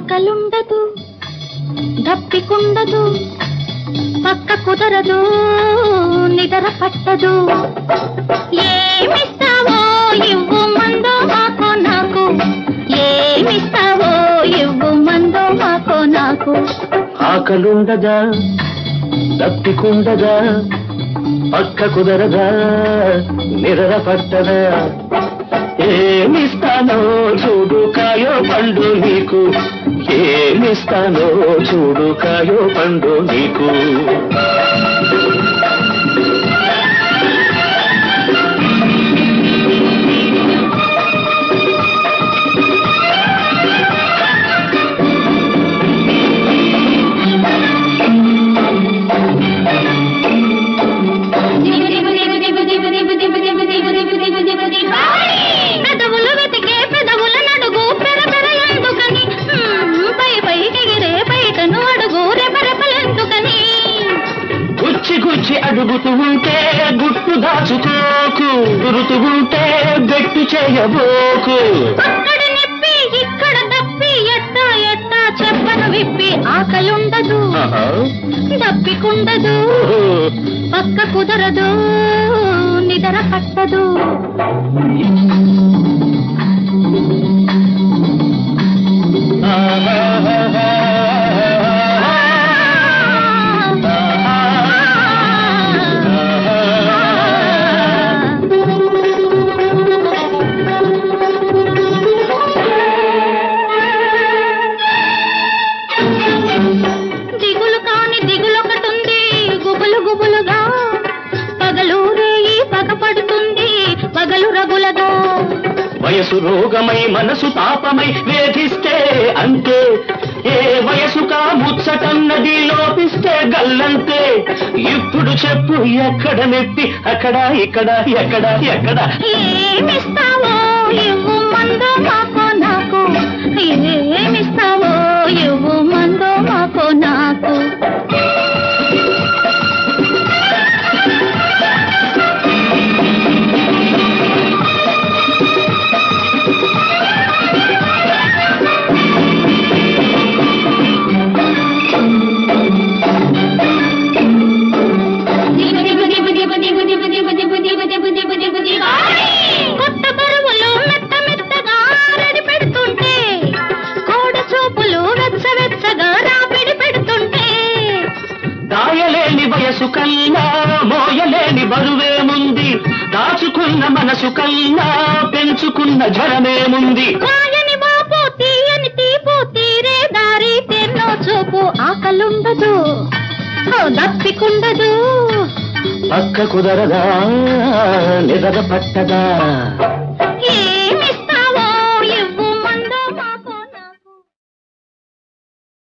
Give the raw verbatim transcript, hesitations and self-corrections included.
ఆకలుండదు దప్పికుండదు పక్క కుదరదు నిద్ర పట్టదు ఏమిస్తావో ఇవ్వు మందో మాకో నాకు ఏమిస్తావో ఇవ్వు మందో మాకో నాకు ఆకలుండదా దప్పికుండదా పక్క కుదరదా నిద్ర పట్టదా ఏమిస్తానో చూడు కాయో పండు నీకు ఏమిస్తానో చూడు కాయో పండు నీకు పెదవులు వెతికే పెదవుల నడుగు పెరపెర ఎందుకని పై పైకి ఎగిరే బయటను అడుగు రెపరెపలెందుకని గుచ్చి గుచ్చి అడుగుతూ ఉంటే గుట్టు దాచుకోకు గురుతూ ఉంటే గట్టు చేయబోకు అక్కడ నిప్పి ఇక్కడ తప్పి ఎట్టా ఎట్టా చెప్పను విప్పి ఆకలుండదు దప్పికుండదు పక్క కుదరదు నిద్ర పట్టదు దిగులు కాని దిగులొకటుంది గుబులు గుబులుగా పగలు రేయి పగపడుతుంది పగలు రగులగా వయసు రోగమై మనసు తాపమై వేధిస్తే అంతే ఏ వయసుకా ముచ్చటన్నది లోపిస్తే గల్లంతే ఇప్పుడు చెప్పు ఎక్కడ నెప్పి అక్కడ ఇక్కడ ఎక్కడ ఎక్కడ ఏమిస్తావో ఇవ్వు మందో మాకో నాకు ఏమిస్తావో ఇవ్వు మందో మాకో నాకు కొత్త బరువులు మెత్త మెత్తగా రెడి పెడుతుంటే కోడ చూపులు వెచ్చ వెచ్చగా రాపిడి పెడుతుంటే దాయలేని వయసు కన్నా మోయలేని బరువేముంది దాచుకున్న మనసు కన్నా పెంచుకున్న జ్వరమేముంది కాయని బాపు తీయని తీపు తీరే దారి తెన్నో చూపు ఆకలుండదు దప్పికుండదు పక్క కుదరదా నిద్ర పట్టదా